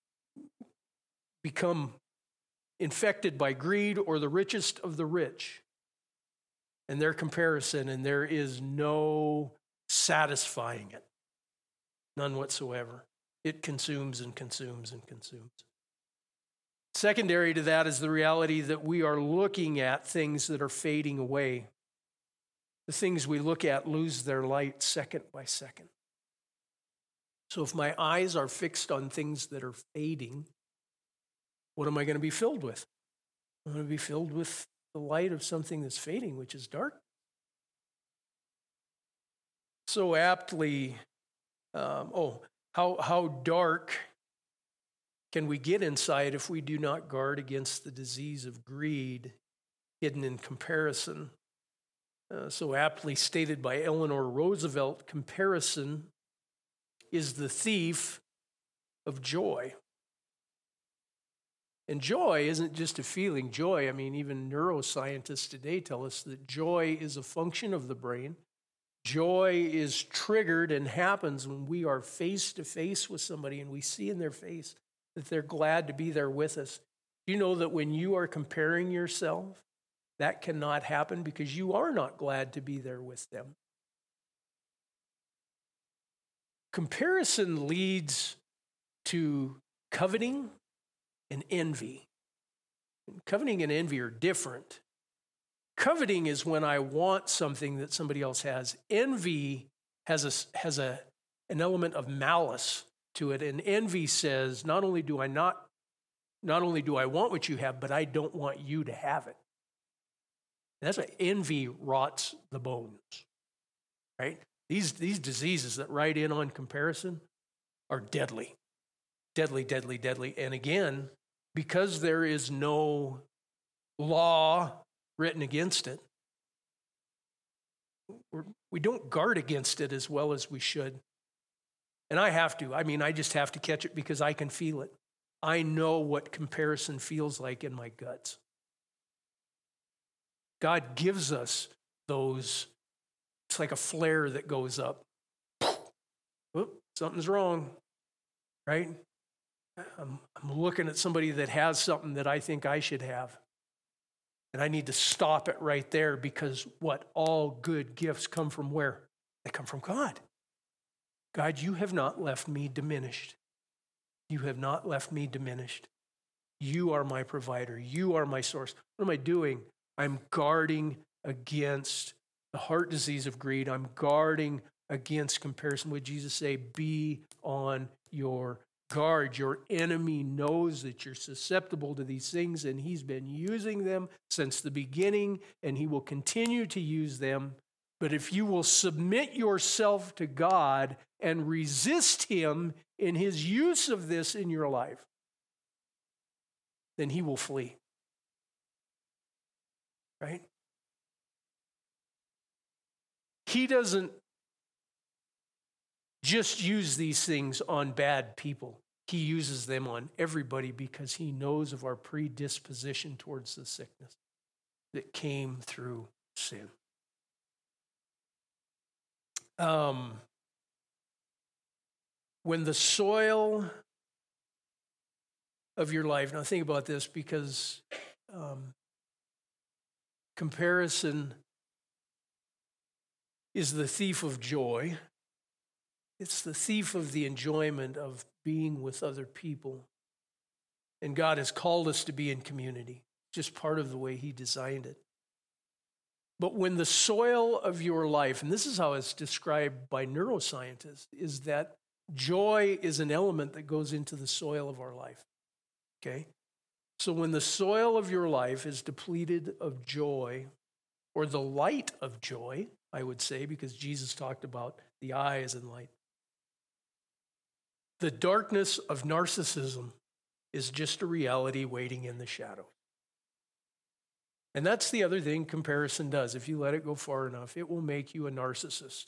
become infected by greed, or the richest of the rich, and their comparison, and there is no satisfying it. None whatsoever. It consumes and consumes and consumes. Secondary to that is the reality that we are looking at things that are fading away. The things we look at lose their light second by second. So if my eyes are fixed on things that are fading, what am I going to be filled with? I'm going to be filled with the light of something that's fading, which is dark. So aptly, how dark can we get inside if we do not guard against the disease of greed hidden in comparison? So aptly stated by Eleanor Roosevelt, comparison is the thief of joy. And joy isn't just a feeling. Joy, even neuroscientists today tell us that joy is a function of the brain. Joy is triggered and happens when we are face to face with somebody and we see in their face that they're glad to be there with us. Do you know that when you are comparing yourself, that cannot happen because you are not glad to be there with them? Comparison leads to coveting and envy. Coveting and envy are different. Coveting is when I want something that somebody else has. Envy has an element of malice to it, and envy says, not only do I want what you have, but I don't want you to have it. And that's why envy rots the bones, right? These diseases that ride in on comparison are deadly. Deadly, deadly, deadly. And again, because there is no law written against it, we don't guard against it as well as we should. And I have to. I just have to catch it because I can feel it. I know what comparison feels like in my guts. God gives us those. It's like a flare that goes up. Oop, something's wrong, right? I'm looking at somebody that has something that I think I should have. And I need to stop it right there because all good gifts come from where? They come from God. God, you have not left me diminished. You have not left me diminished. You are my provider. You are my source. What am I doing? I'm guarding against the heart disease of greed. I'm guarding against comparison. Would Jesus say, be on your guard? Your enemy knows that you're susceptible to these things, and he's been using them since the beginning, and he will continue to use them. But if you will submit yourself to God and resist him in his use of this in your life, then he will flee. Right? He doesn't just use these things on bad people. He uses them on everybody because he knows of our predisposition towards the sickness that came through sin. When the soil of your life, now think about this because comparison is the thief of joy. It's the thief of the enjoyment of being with other people. And God has called us to be in community, just part of the way he designed it. But when the soil of your life, and this is how it's described by neuroscientists, is that joy is an element that goes into the soil of our life, okay? So when the soil of your life is depleted of joy, or the light of joy, I would say, because Jesus talked about the eye as in light, the darkness of narcissism is just a reality waiting in the shadow. And that's the other thing comparison does. If you let it go far enough, it will make you a narcissist.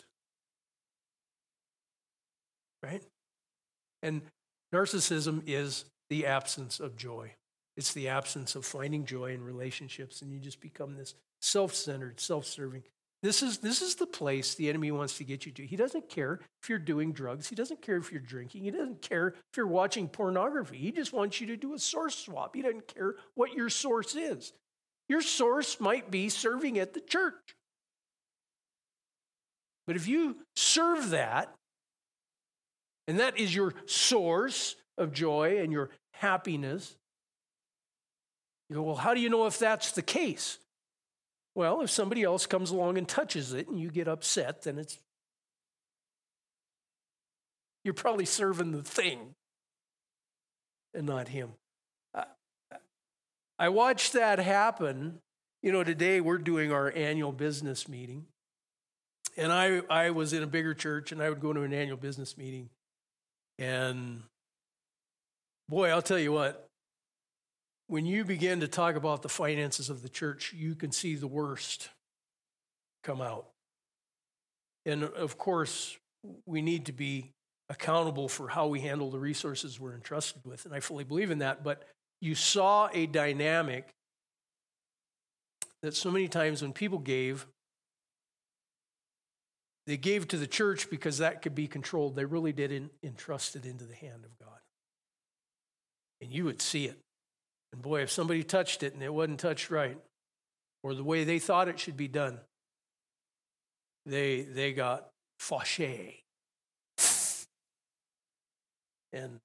Right? And narcissism is the absence of joy. It's the absence of finding joy in relationships, and you just become this self-centered, self-serving. This is the place the enemy wants to get you to. He doesn't care if you're doing drugs. He doesn't care if you're drinking. He doesn't care if you're watching pornography. He just wants you to do a source swap. He doesn't care what your source is. Your source might be serving at the church. But if you serve that, and that is your source of joy and your happiness, you go, well, how do you know if that's the case? Well, if somebody else comes along and touches it and you get upset, then you're probably serving the thing and not him. I watched that happen. Today we're doing our annual business meeting. And I was in a bigger church, and I would go to an annual business meeting. And boy, I'll tell you what, when you begin to talk about the finances of the church, you can see the worst come out. And of course, we need to be accountable for how we handle the resources we're entrusted with. And I fully believe in that. But you saw a dynamic that so many times when people gave, they gave to the church because that could be controlled. They really didn't entrust it into the hand of God. And you would see it. And boy, if somebody touched it and it wasn't touched right, or the way they thought it should be done, they got fâché. And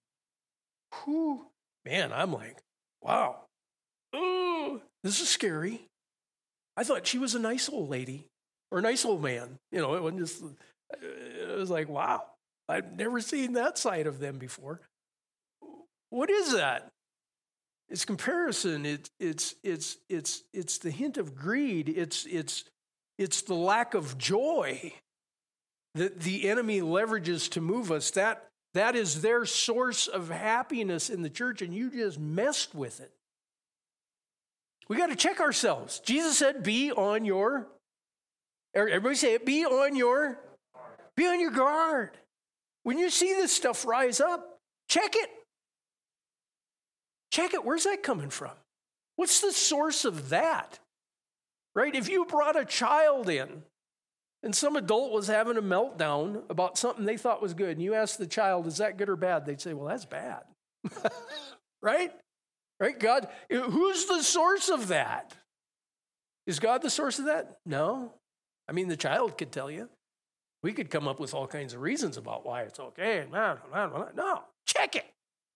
man, I'm like, wow, this is scary. I thought she was a nice old lady. Or a nice old man. It wasn't just, it was like, wow, I've never seen that side of them before. What is that? It's comparison. It's the hint of greed. It's the lack of joy that the enemy leverages to move us. That is their source of happiness in the church, and you just messed with it. We got to check ourselves. Jesus said, be on your... Everybody say it. Be on your guard. When you see this stuff rise up, check it. Check it. Where's that coming from? What's the source of that? Right? If you brought a child in and some adult was having a meltdown about something they thought was good, and you asked the child, is that good or bad? They'd say, well, that's bad. Right? Right? God, who's the source of that? Is God the source of that? No. I mean, the child could tell you. We could come up with all kinds of reasons about why it's okay. No, check it.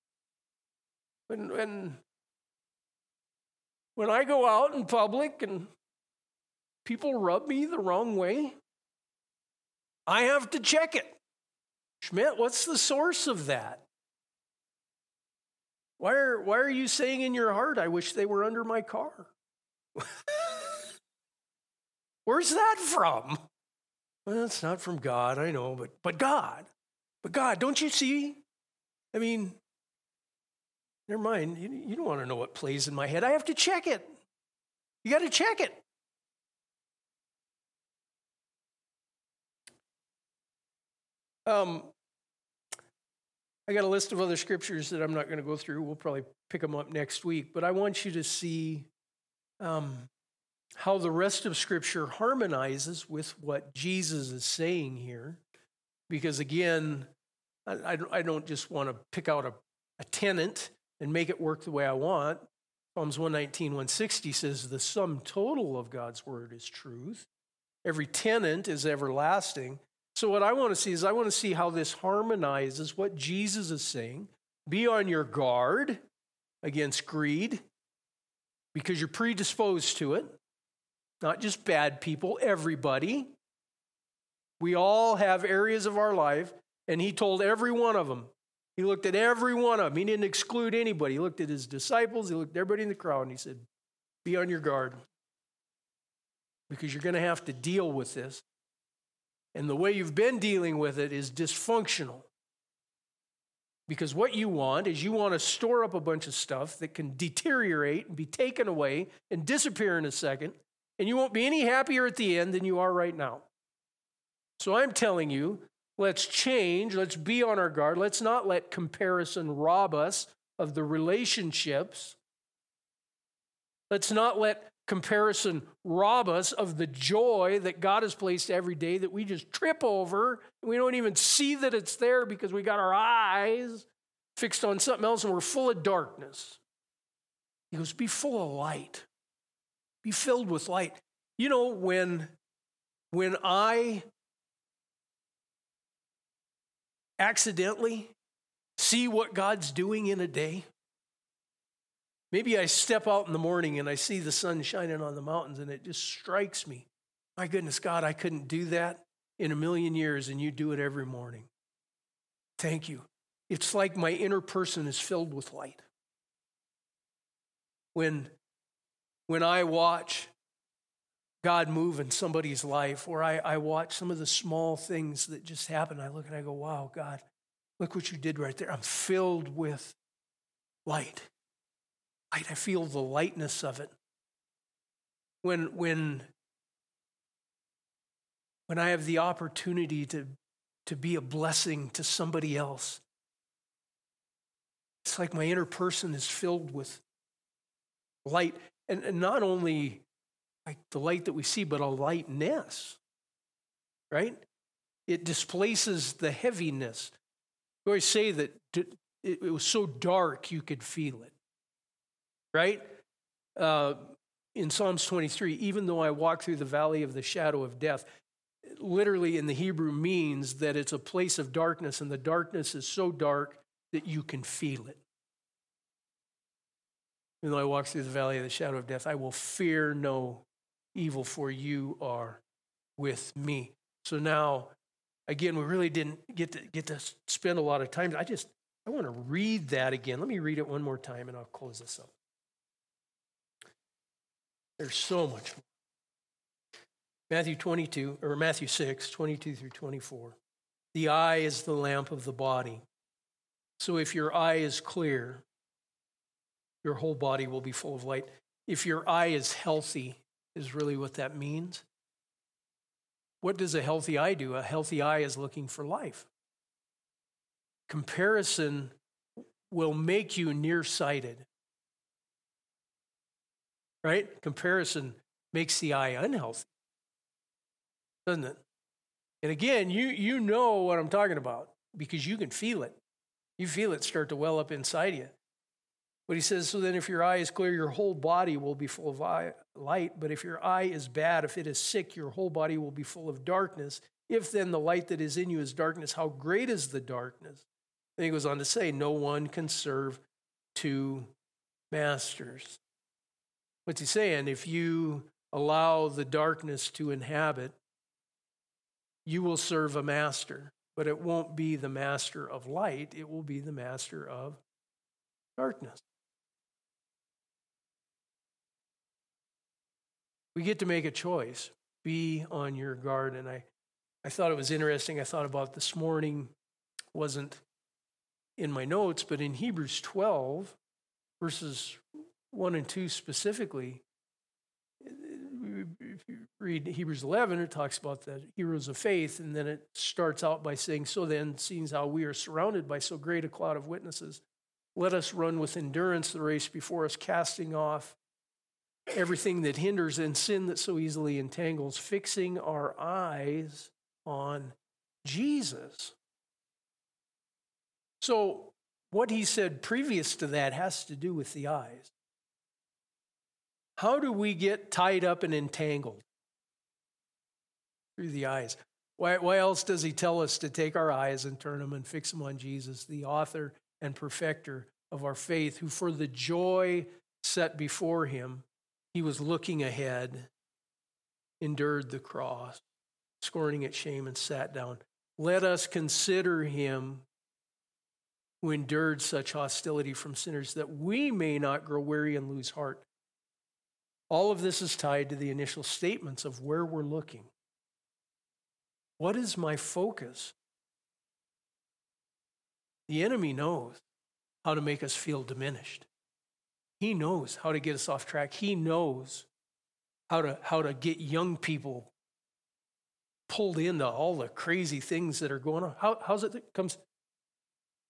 When I go out in public and people rub me the wrong way, I have to check it. Schmidt, what's the source of that? Why are you saying in your heart, I wish they were under my car? Where's that from? Well, it's not from God, I know, but God. But God, don't you see? I mean, never mind. You don't want to know what plays in my head. I have to check it. You got to check it. I got a list of other scriptures that I'm not going to go through. We'll probably pick them up next week. But I want you to see how the rest of Scripture harmonizes with what Jesus is saying here. Because again, I don't just want to pick out a tenet and make it work the way I want. Psalms 119, 160 says, the sum total of God's word is truth. Every tenet is everlasting. So what I want to see is I want to see how this harmonizes what Jesus is saying. Be on your guard against greed because you're predisposed to it. Not just bad people, everybody. We all have areas of our life, and he told every one of them. He looked at every one of them. He didn't exclude anybody. He looked at his disciples. He looked at everybody in the crowd, and he said, be on your guard because you're going to have to deal with this. And the way you've been dealing with it is dysfunctional. Because what you want is you want to store up a bunch of stuff that can deteriorate and be taken away and disappear in a second. And you won't be any happier at the end than you are right now. So I'm telling you, let's change. Let's be on our guard. Let's not let comparison rob us of the relationships. Let's not let comparison rob us of the joy that God has placed every day that we just trip over. We don't even see that it's there because we got our eyes fixed on something else and we're full of darkness. He goes, be full of light. Be filled with light. You know, when I accidentally see what God's doing in a day, maybe I step out in the morning and I see the sun shining on the mountains and it just strikes me. My goodness, God, I couldn't do that in a million years and you do it every morning. Thank you. It's like my inner person is filled with light. When I watch God move in somebody's life, or I watch some of the small things that just happen, I look and I go, wow, God, look what you did right there. I'm filled with light. I feel the lightness of it. When I have the opportunity to be a blessing to somebody else, it's like my inner person is filled with light. And not only like the light that we see, but a lightness, right? It displaces the heaviness. We always say that it was so dark you could feel it. Right? In Psalms 23, even though I walk through the valley of the shadow of death, literally in the Hebrew means that it's a place of darkness, and the darkness is so dark that you can feel it. Even though I walk through the valley of the shadow of death, I will fear no evil, for you are with me. So now, again, we really didn't get to spend a lot of time. I want to read that again. Let me read it one more time, and I'll close this up. There's so much more. Matthew 6, 22 through 24. The eye is the lamp of the body. So if your eye is clear, your whole body will be full of light. If your eye is healthy, is really what that means. What does a healthy eye do? A healthy eye is looking for life. Comparison will make you nearsighted. Right? Comparison makes the eye unhealthy, doesn't it? And again, you know what I'm talking about because you can feel it. You feel it start to well up inside you. But he says, so then if your eye is clear, your whole body will be full of light. But if your eye is bad, if it is sick, your whole body will be full of darkness. If then the light that is in you is darkness, how great is the darkness? Then he goes on to say, no one can serve two masters. What's he saying? If you allow the darkness to inhabit, you will serve a master, but it won't be the master of light. It will be the master of darkness. We get to make a choice. Be on your guard. And I thought it was interesting. I thought about this morning, wasn't in my notes, but in Hebrews 12, verses 1 and 2 specifically, if you read Hebrews 11, it talks about the heroes of faith, and then it starts out by saying, so then, seeing how we are surrounded by so great a cloud of witnesses, let us run with endurance the race before us, casting off everything that hinders and sin that so easily entangles, fixing our eyes on Jesus. So what he said previous to that has to do with the eyes. How do we get tied up and entangled? Through the eyes. Why else does he tell us to take our eyes and turn them and fix them on Jesus, the author and perfecter of our faith, who for the joy set before him, he was looking ahead, endured the cross, scorning its shame, and sat down. Let us consider him who endured such hostility from sinners, that we may not grow weary and lose heart. All of this is tied to the initial statements of where we're looking. What is my focus? The enemy knows how to make us feel diminished. He knows how to get us off track. He knows how to get young people pulled into all the crazy things that are going on. How's it that comes?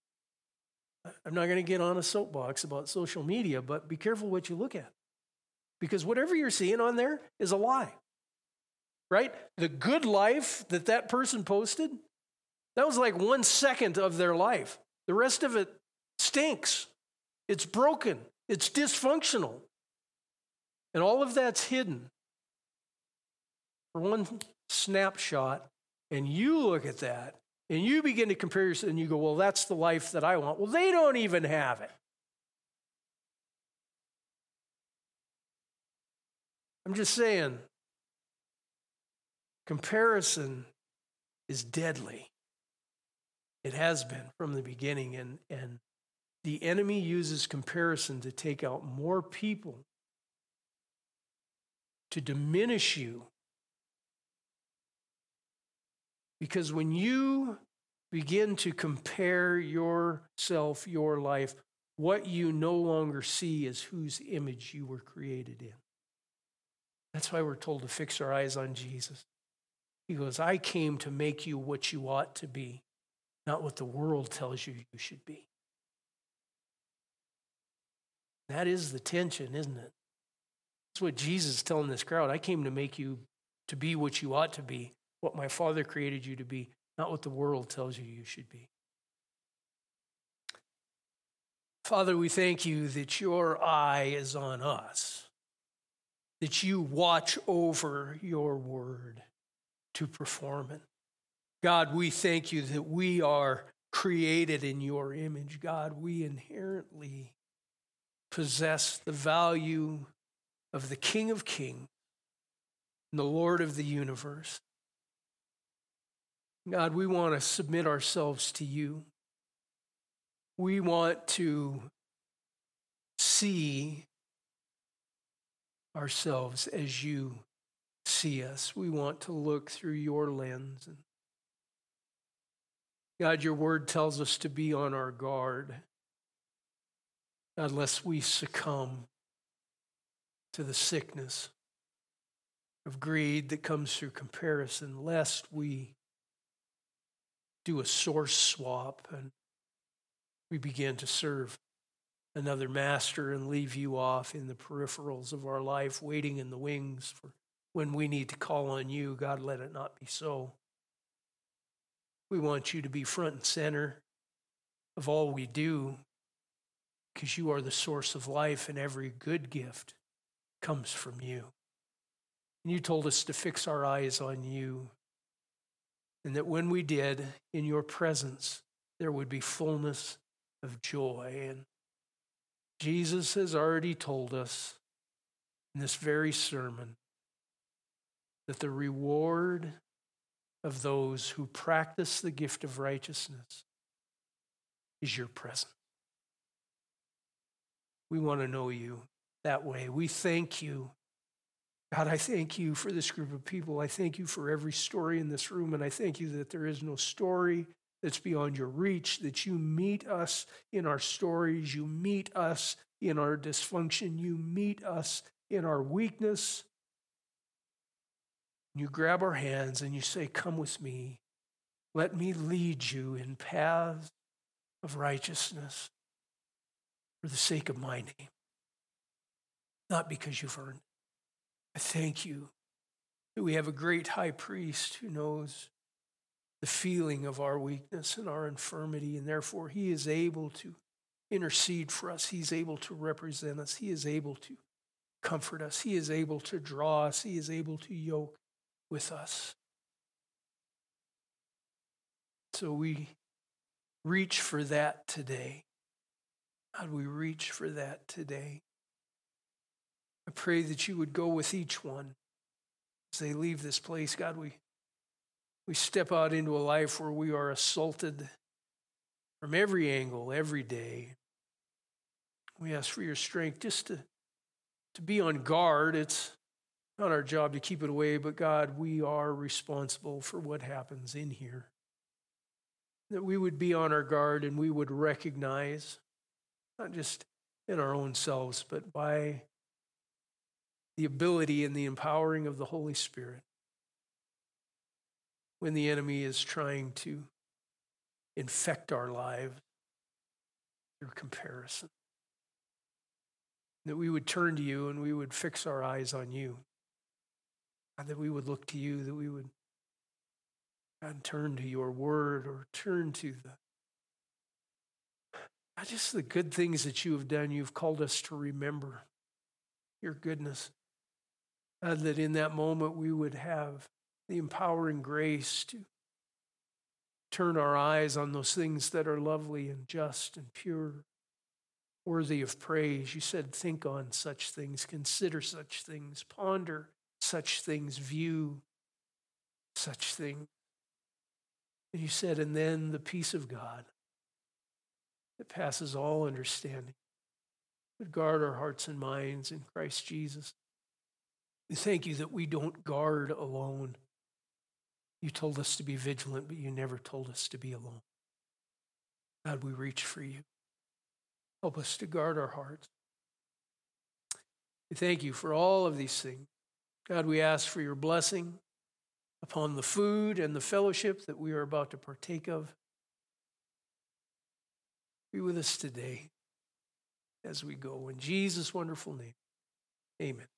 I'm not going to get on a soapbox about social media, but be careful what you look at. because whatever you're seeing on there is a lie, right? The good life that that person posted, that was like 1 second of their life. The rest of it stinks. It's broken. It's dysfunctional. And all of that's hidden for one snapshot. And you look at that and you begin to compare yourself and you go, well, that's the life that I want. Well, they don't even have it. I'm just saying, comparison is deadly. It has been from the beginning, and the enemy uses comparison to take out more people, to diminish you. Because when you begin to compare yourself, your life, what you no longer see is whose image you were created in. That's why we're told to fix our eyes on Jesus. He goes, I came to make you what you ought to be, not what the world tells you you should be. That is the tension, isn't it? That's what Jesus is telling this crowd. I came to make you to be what you ought to be, what my Father created you to be, not what the world tells you you should be. Father, we thank you that your eye is on us, that you watch over your word to perform it. God, we thank you that we are created in your image. God, we inherently possess the value of the King of Kings and the Lord of the universe. God, we want to submit ourselves to you. We want to see ourselves as you see us. We want to look through your lens. And God, your word tells us to be on our guard, God, lest we succumb to the sickness of greed that comes through comparison, lest we do a source swap and we begin to serve another master and leave you off in the peripherals of our life, waiting in the wings for when we need to call on you. God, let it not be so. We want you to be front and center of all we do, because you are the source of life, and every good gift comes from you. And you told us to fix our eyes on you, and that when we did, in your presence, there would be fullness of joy. And Jesus has already told us in this very sermon that the reward of those who practice the gift of righteousness is your presence. We want to know you that way. We thank you. God, I thank you for this group of people. I thank you for every story in this room, and I thank you that there is no story that's beyond your reach, that you meet us in our stories, you meet us in our dysfunction, you meet us in our weakness. You grab our hands and you say, come with me. Let me lead you in paths of righteousness for the sake of my name, not because you've earned it. I thank you that we have a great high priest who knows the feeling of our weakness and our infirmity, and therefore he is able to intercede for us. He's able to represent us. He is able to comfort us. He is able to draw us. He is able to yoke with us. So we reach for that today. God, we reach for that today. I pray that you would go with each one as they leave this place. God, we step out into a life where we are assaulted from every angle, every day. We ask for your strength just to be on guard. It's not our job to keep it away, but God, we are responsible for what happens in here. That we would be on our guard and we would recognize, not just in our own selves, but by the ability and the empowering of the Holy Spirit, when the enemy is trying to infect our lives through comparison. that we would turn to you and we would fix our eyes on you. God, that we would look to you, that we would, God, turn to your word or turn to not just the good things that you have done. You've called us to remember your goodness. God, that in that moment we would have the empowering grace to turn our eyes on those things that are lovely and just and pure, worthy of praise. You said, think on such things, consider such things, ponder such things, view such things. And you said, and then the peace of God that passes all understanding would guard our hearts and minds in Christ Jesus. We thank you that we don't guard alone. You told us to be vigilant, but you never told us to be alone. God, we reach for you. Help us to guard our hearts. We thank you for all of these things. God, we ask for your blessing upon the food and the fellowship that we are about to partake of. Be with us today as we go. In Jesus' wonderful name, amen.